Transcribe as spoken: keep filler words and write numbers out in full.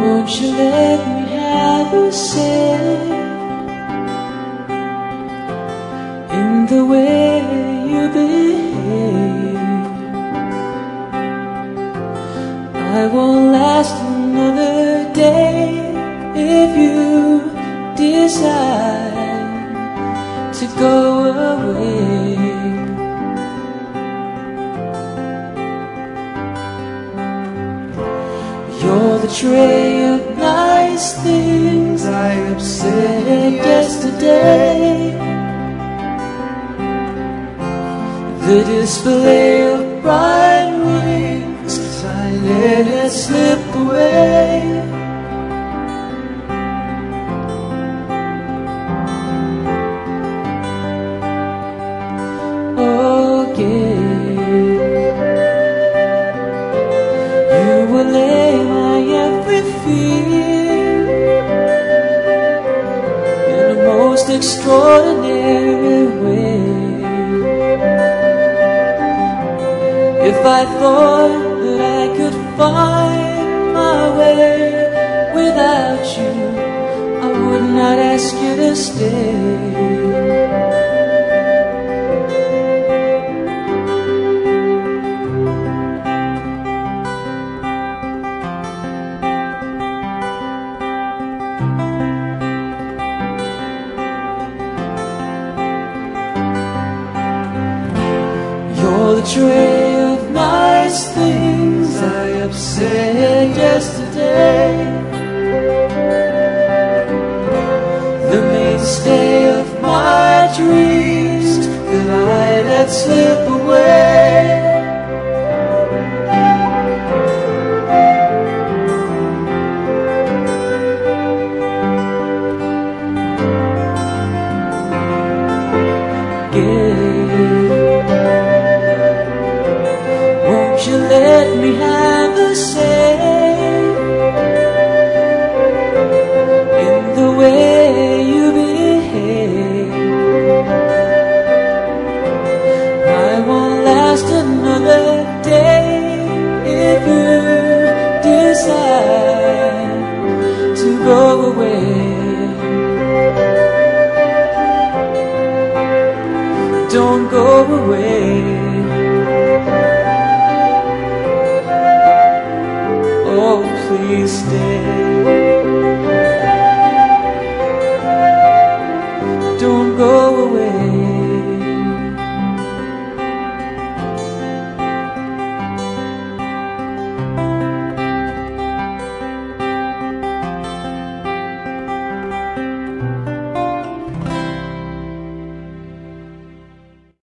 Won't you let me have a say in the way you behave? I won't last another day if you decide to go away. You're the tray of nice things I upset yesterday, the display of bright rings, I let it slip away. You will lay my every fear in a most extraordinary way. If I thought that I could find my way without you, I would not ask you to stay. You're the tray of nice things I upset yesterday, the mainstay of my dreams that I let slip away. Won't you let me have a say in the way you behave? I won't last another day if you decide to go away. Don't go away. Oh, please stay. Don't go away.